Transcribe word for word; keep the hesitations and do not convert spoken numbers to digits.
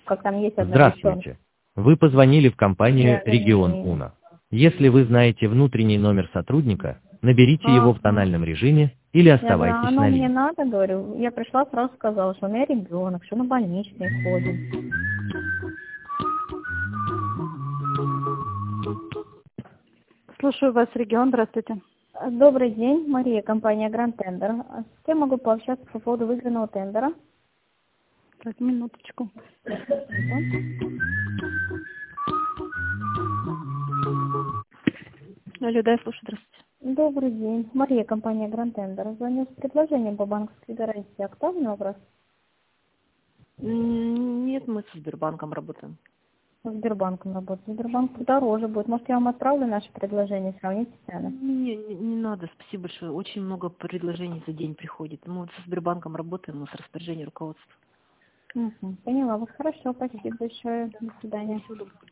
как там есть одна девчонка. Здравствуйте. Вы позвонили в компанию Я «Регион не- Уна». Если вы знаете внутренний номер сотрудника, наберите его в Ага. тональном режиме или Я говорю, оставайтесь оно на мне линии. надо, говорю. Я пришла, сразу сказала, что у меня ребенок, что на больничный ходит. Слушаю вас, регион, здравствуйте. Добрый день, Мария, компания Grand Tender. С кем могу пообщаться по поводу выигранного тендера? Так, минуточку. Алло, да, я слушаю, здравствуйте. Добрый день, Мария, компания Grand Tender. Звоню с предложением по банковской гарантии. Актуальный вопрос? М, Нет, мы со Сбербанком работаем. С Сбербанком работаю. Сбербанк дороже будет. Может, я вам отправлю наше предложение, сравните цены? Не, не, не надо, спасибо большое. Очень много предложений за день приходит. Мы вот со Сбербанком работаем, у нас распоряжение руководства. Угу. Поняла вас. Хорошо, спасибо большое. До свидания. Всего доброго.